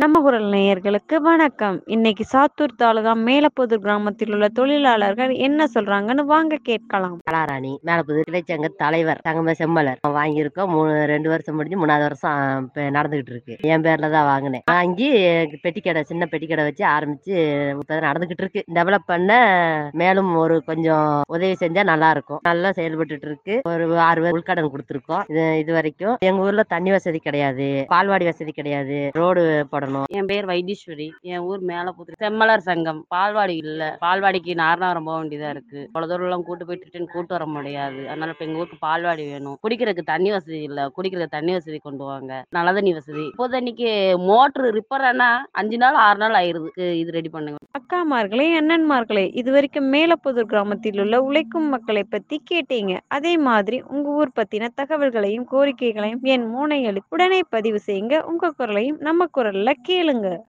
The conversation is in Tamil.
நம்ம குரல் நேயர்களுக்கு வணக்கம். இன்னைக்கு சாத்தூர் தாலுகா மேலப்புதூர் கிராமத்தில் உள்ள தொழிலாளர்கள் என்ன சொல்றாங்கன்னு வாங்க கேட்கலாம். கலாராணி மேலப்புதூர் கிளைச்சங்க தலைவர் தங்கம செம்மலர் வாங்கியிருக்கோம். 2 வருஷம் முடிஞ்சு 3வது வருஷம் இப்ப நடந்துகிட்டு இருக்கு. என் பேர்ல தான் வாங்கினேன். வாங்கி பெட்டிக்கடை சின்ன பெட்டிக்கடை வச்சு ஆரம்பிச்சு இப்பதான் நடந்துகிட்டு இருக்கு. டெவலப் பண்ண மேலும் ஒரு கொஞ்சம் உதவி செஞ்சா நல்லா இருக்கும். நல்லா செயல்பட்டு இருக்கு. ஒரு 6 பேர் உள்கடன் கொடுத்துருக்கோம். இது வரைக்கும் எங்க ஊர்ல தண்ணி வசதி கிடையாது, பால்வாடி வசதி கிடையாது, ரோடு போடணும். என் பேர் வைத்தீஸ்வரி. என் ஊர் மேலப்புதூர் செம்மலர் சங்கம். பால்வாடி இல்ல, பால்வாடிக்கு நாரணாவரம் போக வேண்டியதா இருக்கு. அவ்வளவு தூரம் எல்லாம் கூட்டு போயிட்டு ரிட்டர்ன் கூட்டு வர முடியாது. அதனால இப்ப எங்க ஊருக்கு பால்வாடி வேணும். குடிக்கிறதுக்கு தண்ணி வசதி இல்ல, குடிக்கிறதுக்கு தண்ணி வசதி கொண்டு வாங்க. நல்ல தண்ணி வசதி. இப்போதைக்கு மோட்டர் ரிப்பேர் ஆனா 5 நாள் 6 நாள் ஆயிருது. இது ரெடி பண்ணுங்க. அக்காமார்களே, அண்ணன்மார்களே, இதுவரைக்கும் மேலப்புதூர் கிராமத்தில் உள்ள உழைக்கும் மக்களை பத்தி கேட்டீங்க. அதே மாதிரி உங்க ஊர் பத்தின தகவல்களையும் கோரிக்கைகளையும் என் மூனைகளுக்கு உடனே பதிவு செய்யுங்க. உங்க குரலையும் நம்ம குரல்ல கேளுங்க.